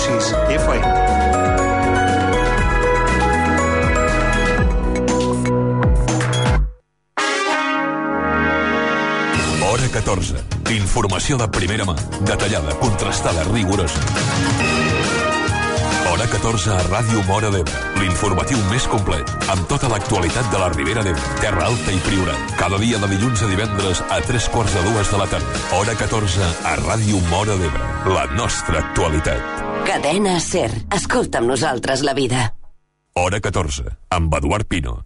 107.6 FM. Hora 14. Informació de primera mà, detallada, contrastada, rigorosa. Hora 14 a Ràdio Móra d'Ebre. L'informatiu més complet, amb tota l'actualitat de la Ribera d'Ebre, Terra Alta i Priorat. Cada dia de dilluns a divendres a 3:45 de la tarda. Hora 14 a Ràdio Móra d'Ebre. La nostra actualitat. Cadena SER. Escolta amb nosaltres la vida. Hora 14, amb Eduard Pino.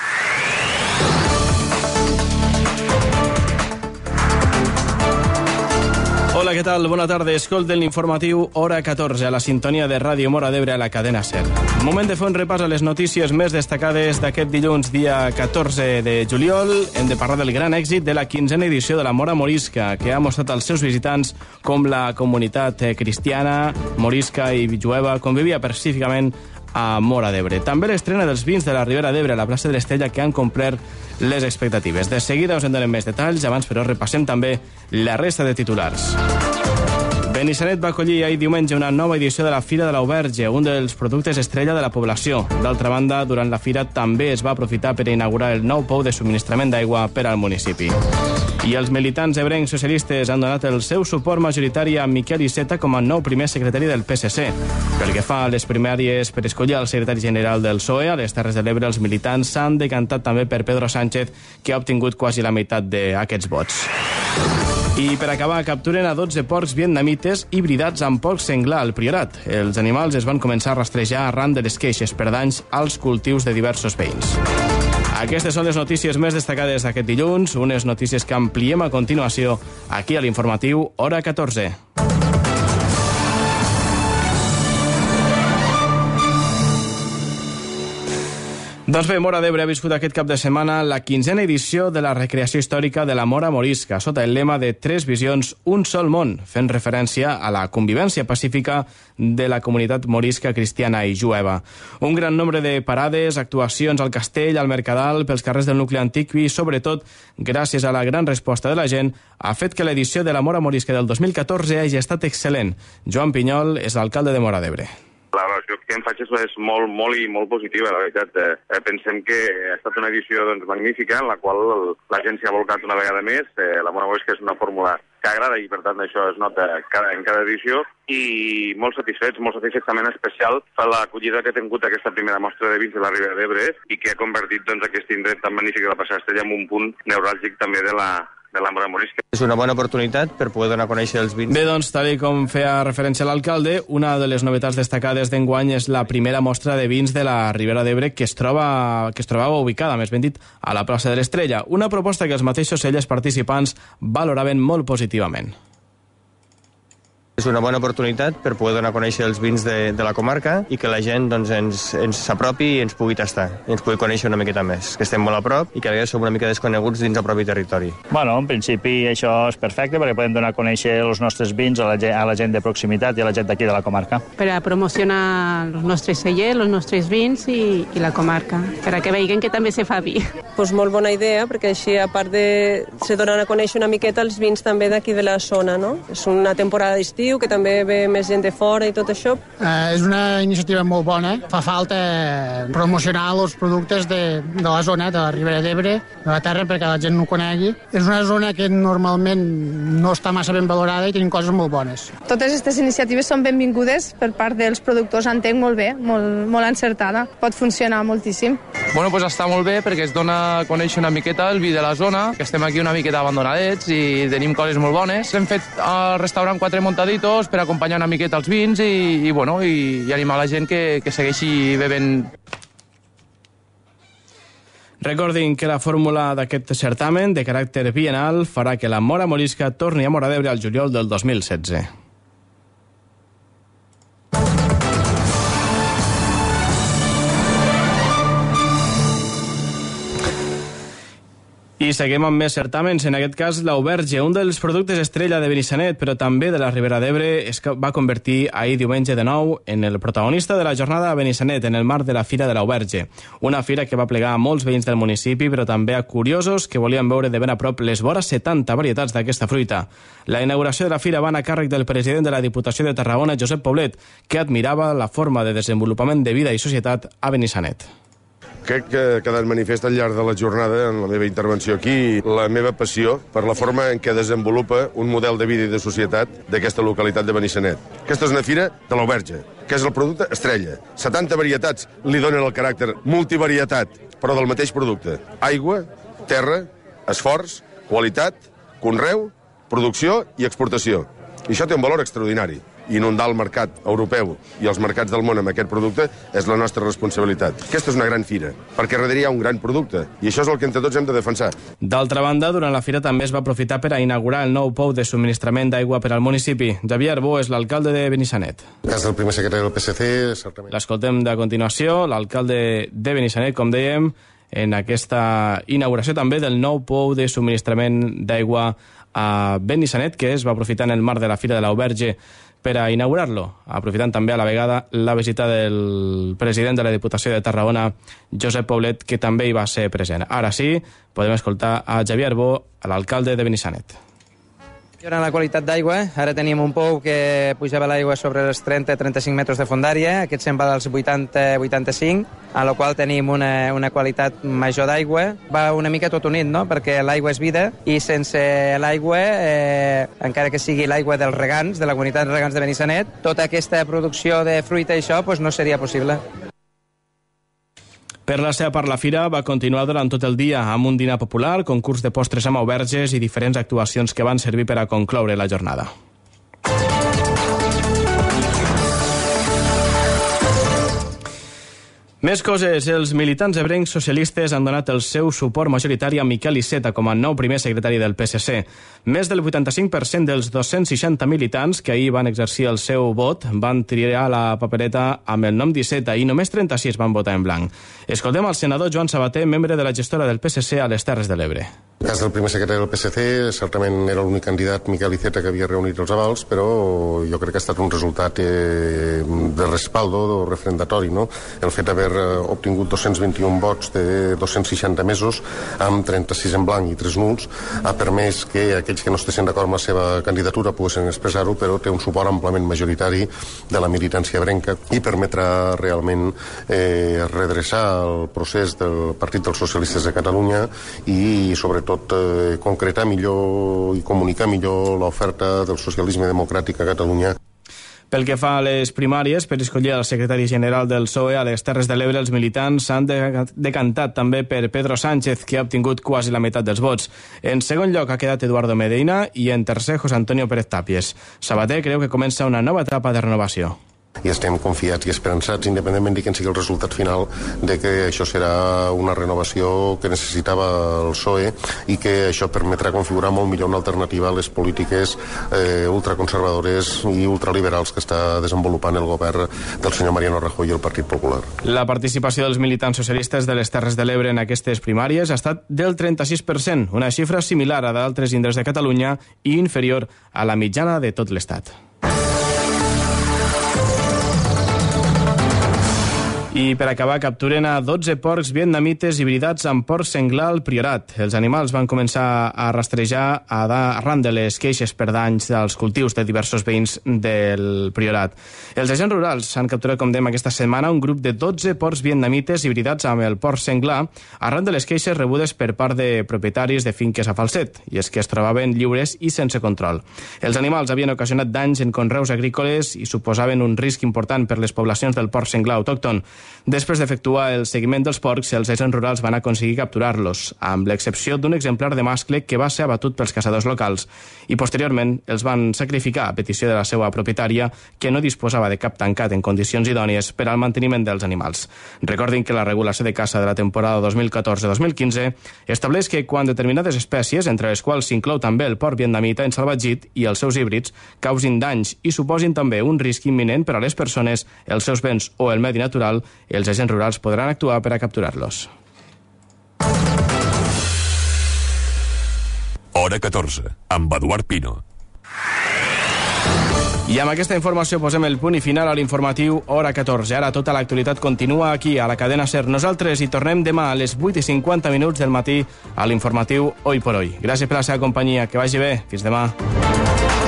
Hola, què tal? Bona tarda. Escolten l'informatiu Hora 14 a la sintonia de Ràdio Móra d'Ebre a la cadena SER. Moment de fer un repàs a les notícies més destacades d'aquest dilluns, dia 14 de juliol. Hem de parlar del gran èxit de la 15a edició de la Mora Morisca, que ha mostrat als seus visitants com la comunitat cristiana, morisca i jueva convivia pacíficament a Móra d'Ebre. També l'estrena dels vins de la Ribera d'Ebre a la plaça de l'Estrella, que han complert les expectatives. De seguida us en donem més detalls, abans però repassem també la resta de titulars. Benissanet va acollir ahir diumenge una nova edició de la Fira de l'Auberge, un dels productes estrella de la població. D'altra banda, durant la fira també es va aprofitar per inaugurar el nou pou de subministrament d'aigua per al municipi. I els militants ebrencs socialistes han donat el seu suport majoritari a Miquel Iceta com a nou primer secretari del PSC. Pel que fa a les primàries per escollir el secretari general del PSOE, a les Terres de l'Ebre els militants s'han decantat també per Pedro Sánchez, que ha obtingut quasi la meitat d'aquests vots. I per acabar, capturen a 12 porcs vietnamites hibridats amb porc senglar al Priorat. Els animals es van començar a rastrejar arran de les queixes per danys als cultius de diversos veïns. Aquestes són les notícies més destacades d'aquest dilluns, unes notícies que ampliem a continuació aquí a l'informatiu Hora 14. Doncs bé, Móra d'Ebre ha viscut aquest cap de setmana la 15a edició de la recreació històrica de la Mora Morisca, sota el lema de 3 visions, un sol món, fent referència a la convivència pacífica de la comunitat morisca cristiana i jueva. Un gran nombre de parades, actuacions al castell, al Mercadal, pels carrers del nucli antic i, sobretot, gràcies a la gran resposta de la gent, ha fet que l'edició de la Mora Morisca del 2014 hagi estat excel·lent. Joan Pinyol és l'alcalde de Móra d'Ebre. La valoració que em faig és molt positiva, la veritat. Pensem que ha estat una edició magnífica, en la qual la gent s'hi ha volcat una vegada més. La Mora Morisca és una fórmula que agrada i, per tant, això es nota en cada edició. I molt satisfets també en especial per l'acollida que ha tingut aquesta primera mostra de vins de la Ribera d'Ebre i que ha convertit aquest indret tan magnífic de la Plaça Estrella en un punt neuràlgic també de la Mora Morisca. És una bona oportunitat per poder donar a conèixer els vins. Bé, doncs, tal com feia referència a l'alcalde, una de les novetats destacades d'enguany és la primera mostra de vins de la Ribera d'Ebre que es trobava ubicada, més ben dit, a la plaça de l'Estrella. Una proposta que els mateixos cellers participants valoraven molt positivament. És una bona oportunitat per poder donar a conèixer els vins de la comarca i que la gent ens s'apropi i ens pugui tastar, i ens pugui conèixer una miqueta més, que estem molt a prop i que a vegades som una mica desconeguts dins el propi territori. Bueno, en principi això és perfecte perquè podem donar a conèixer els nostres vins a la gent de proximitat i a la gent d'aquí de la comarca. Per a promocionar els nostres cellers, els nostres vins i la comarca, per a que veiguin que també se fa vi. Pues molt bona idea, perquè així, a part de se donen a conèixer una miqueta els vins també d'aquí de la zona, no? És una temporada d'estiu que també ve més gent de fora i tot això. És una iniciativa molt bona. Fa falta promocionar els productes de la zona, de la Ribera d'Ebre, de la terra, perquè la gent no ho conegui. És una zona que normalment no està massa ben valorada i tenim coses molt bones. Totes aquestes iniciatives són benvingudes per part dels productors, entenc molt bé, molt encertada. Pot funcionar moltíssim. Bueno, pues està molt bé perquè es dona a conèixer una miqueta el vi de la zona, que estem aquí una miqueta abandonadets i tenim coses molt bones. Hem fet al restaurant 4 montaditos per acompanyar una miqueta els vins i animar la gent que segueixi bevent. Recordin que la fórmula d'aquest certamen de caràcter bienal farà que la Mora Morisca torni a Móra d'Ebre al juliol del 2016. I seguim amb més certàmens, en aquest cas l'auberge, un dels productes estrella de Benissanet, però també de la Ribera d'Ebre, es va convertir ahir diumenge de nou en el protagonista de la jornada a Benissanet, en el marc de la Fira de l'Auberge. Una fira que va plegar a molts veïns del municipi, però també a curiosos que volien veure de ben a prop les vora 70 varietats d'aquesta fruita. La inauguració de la fira va anar a càrrec del president de la Diputació de Tarragona, Josep Poblet, que admirava la forma de desenvolupament de vida i societat a Benissanet. Crec que ha quedat manifest al llarg de la jornada, en la meva intervenció aquí, la meva passió per la forma en què desenvolupa un model de vida i de societat d'aquesta localitat de Benissanet. Aquesta és una fira de l'auberge, que és el producte estrella. 70 varietats li donen el caràcter multivarietat, però del mateix producte. Aigua, terra, esforç, qualitat, conreu, producció i exportació. I això té un valor extraordinari. Inundar el mercat europeu i els mercats del món amb aquest producte és la nostra responsabilitat. Aquesta és una gran fira, perquè darrere hi ha un gran producte, i això és el que entre tots hem de defensar. D'altra banda, durant la fira també es va aprofitar per a inaugurar el nou pou de subministrament d'aigua per al municipi. Javier Arbó és l'alcalde de Benissanet. És el primer secretari del PSC, certament. L'escoltem de continuació, l'alcalde de Benissanet, com dèiem, en aquesta inauguració també del nou pou de subministrament d'aigua a Benissanet, que es va aprofitar en el marc de la Fira de l'Auberge per a inaugurar-lo, aprofitant també a la vegada la visita del president de la Diputació de Tarragona, Josep Poblet, que també hi va ser present. Ara sí, podem escoltar a Javier Arbó, l'alcalde de Benissanet. Millorant la qualitat d'aigua, ara teníem un pou que pujava l'aigua sobre els 30-35 metres de fondària, aquest se'n va dels 80-85, a la qual tenim una qualitat major d'aigua. Va una mica tot unit, no?, perquè l'aigua és vida, i sense l'aigua, encara que sigui l'aigua dels regants, de la comunitat de regants de Benissanet, tota aquesta producció de fruita i això no seria possible. Per la seva part, la fira va continuar durant tot el dia amb un dinar popular, concurs de postres amb auberges i diferents actuacions que van servir per a concloure la jornada. Més coses. Els militants ebrencs socialistes han donat el seu suport majoritari a Miquel Iceta com a nou primer secretari del PSC. Més del 85% dels 260 militants que ahir van exercir el seu vot van triar la papereta amb el nom d'Iceta i només 36 van votar en blanc. Escoltem el senador Joan Sabater, membre de la gestora del PSC a les Terres de l'Ebre. En el cas del primer secretari del PSC, certament era l'únic candidat, Miquel Iceta, que havia reunit els avals, però jo crec que ha estat un resultat de respaldo, de refrendatori, no? El fet d'haver obtingut 221 vots de 260 mesos, amb 36 en blanc i 3 nuls, ha permès que aquells que no estessin d'acord amb la seva candidatura poguessin expressar-ho, però té un suport amplament majoritari de la militància ebrenca i permetrà realment redreçar el procés del Partit dels Socialistes de Catalunya i, sobretot, concretar millor i comunicar millor l'oferta del socialisme democràtic a Catalunya. Pel que fa a les primàries, per escollir el secretari general del PSOE a les Terres de l'Ebre, els militants s'han decantat també per Pedro Sánchez, que ha obtingut quasi la meitat dels vots. En segon lloc ha quedat Eduardo Medina i en tercer José Antonio Pérez Tàpies. Sabater creu que comença una nova etapa de renovació. I estem confiats i esperançats, independentment de quin sigui el resultat final, de que això serà una renovació que necessitava el PSOE i que això permetrà configurar molt millor una alternativa a les polítiques ultraconservadores i ultraliberals que està desenvolupant el govern del senyor Mariano Rajoy i el Partit Popular. La participació dels militants socialistes de les Terres de l'Ebre en aquestes primàries ha estat del 36%, una xifra similar a d'altres indrets de Catalunya i inferior a la mitjana de tot l'Estat. I per acabar, capturen a 12 porcs vietnamites hibridats amb porc senglar al Priorat. Els animals van començar a rastrejar arran de les queixes per danys dels cultius de diversos veïns del Priorat. Els agents rurals han capturat, com dèiem, aquesta setmana un grup de 12 porcs vietnamites hibridats amb el porc senglar arran de les queixes rebudes per part de propietaris de finques a Falset, i és que es trobaven lliures i sense control. Els animals havien ocasionat danys en conreus agrícoles i suposaven un risc important per les poblacions del porc senglar autòcton. Després d'efectuar el seguiment dels porcs, els agents rurals van aconseguir capturar-los, amb l'excepció d'un exemplar de mascle que va ser abatut pels caçadors locals, i posteriorment els van sacrificar a petició de la seva propietària, que no disposava de cap tancat en condicions idònies per al manteniment dels animals. Recordin que la regulació de caça de la temporada 2014-2015 estableix que quan determinades espècies, entre les quals s'inclou també el porc vietnamita en salvatgit i els seus híbrids, causin danys i suposin també un risc imminent per a les persones, els seus béns o el medi natural, els agents rurals podran actuar per a capturar-los. hora 14, amb Eduard Pino. I amb aquesta informació posem el punt i final a l'informatiu Hora 14. Ara tota l'actualitat continua aquí, a la cadena SER. Nosaltres hi tornem demà a les 8:50 del matí a l'informatiu Hoy por Hoy. Gràcies per la seva companyia. Que vagi bé. Fins demà.